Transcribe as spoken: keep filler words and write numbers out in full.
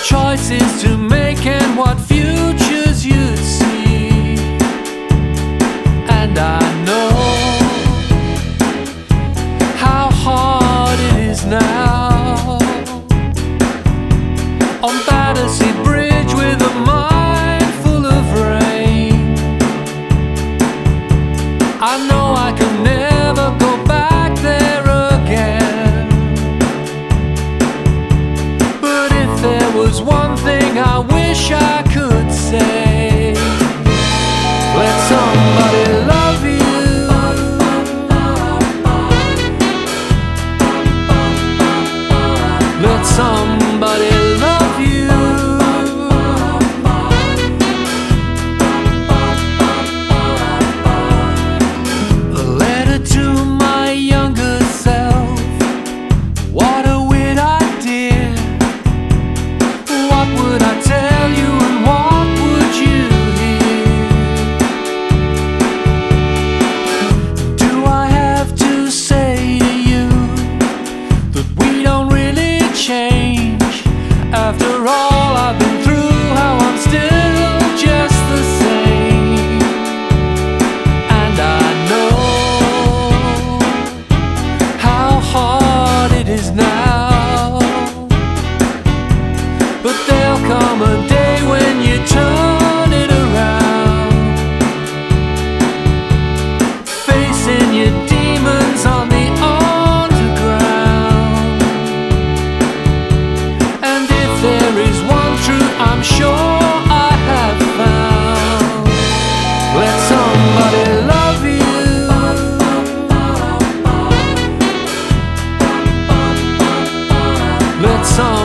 choices to make and what futures you'd see. And I know how hard it is now on Battersea Bridge with a mind full of rain. I know I can never go back there again, but if there was one thing I wish I could say, let somebody love you. Let somebody love you. A letter to my younger self. What a weird idea. What would I tell you and what would you hear? Do I have to say to you that we don't really change? After all I've been through, how I'm still just the same. And I know how hard it is now, but there'll come a day when you turn it around, facing your demons on the underground. And if there is one truth I'm sure I have found, let somebody love you. Let somebody